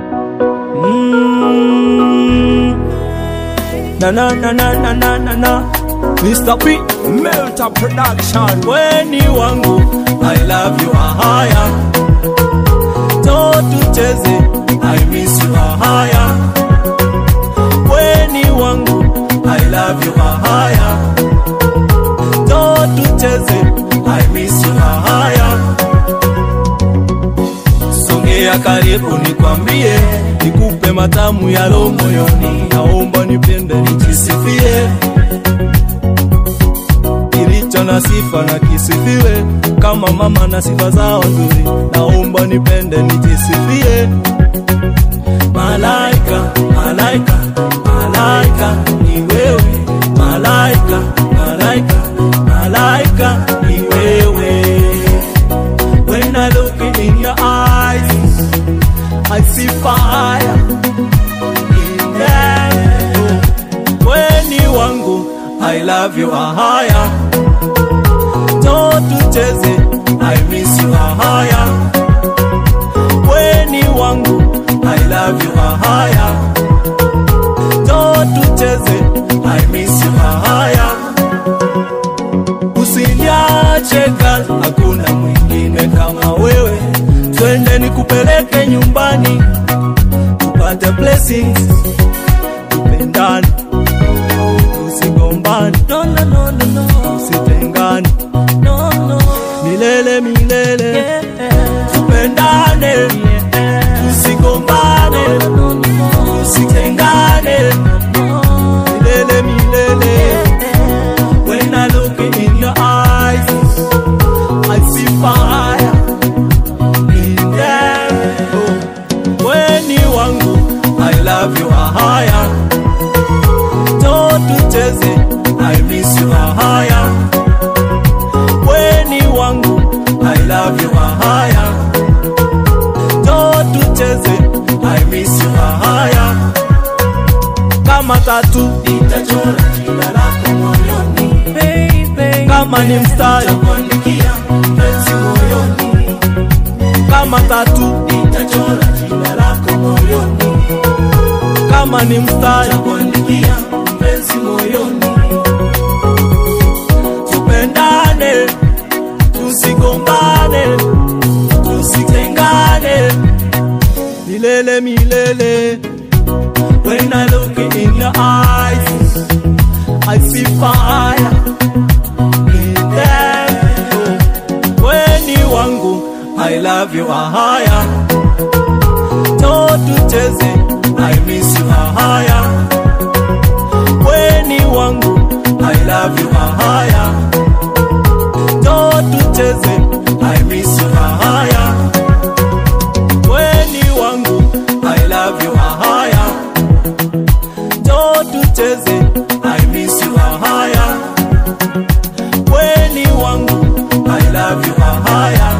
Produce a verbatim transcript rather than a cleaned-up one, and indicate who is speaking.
Speaker 1: Mm. Na na na na na na na na. Mister P, Melta Production. Weni wangu, I love you ahaya. Toto cheze, I miss you ahaya. Weni wangu, I love you ahaya. Toto cheze, I miss you ahaya. Songea karibu nikwambie, nikupe matamu ya roho moyoni. Naomba nipende nijisifie, kilicho na sifa na kisifiwe, kama mama na sifa zao nzuri. Naomba nipende nijisifie. Malaika, malaika, malaika ni wewe. Malaika, malaika, malaika ni wewe. When I look in your eyes, I see fire in them. Weni wangu, I love you ahaya. Toto cheze, I miss you ahaya. Weni wangu, I love you ahaya. Toto cheze, I miss you ahaya. Usiniache girl, hakuna mwingine kama wewe. Twende nikupeleke nyumbani, tupate blessings, tupendane, tusigombane, no no no no no, tusitengane, no no, milele milele, yeah. Tupendane, yeah. Tusigombane, no no no, tusitengane, no, milele milele, yeah. When I look in your eyes, I see fire in them. Oh. Weni wangu, I love you ahaya. Toto cheze, I miss you ahaya. Weni wangu, I love you ahaya. Toto cheze, I miss you ahaya. Kama tatu nitachora jina lako moyoni, baby. Kama ni mstari nitakuandikia mpenzi moyoni. Kama tatu nitachora jina lako moyoni. Kama ni mstari nitakuandikia mpenzi moyoni. Tupendane, tusigombane, tusitengane, milele milele. When I look in your eyes, I see fire in them. Oh. Weni wangu, I love you ahaya. Toto cheze, I miss you ahaya. Weni wangu, I love you ahaya. Toto cheze, I miss you ahaya. Weni wangu, I love you ahaya. Toto cheze, I miss you ahaya. Weni wangu, I love you ahaya.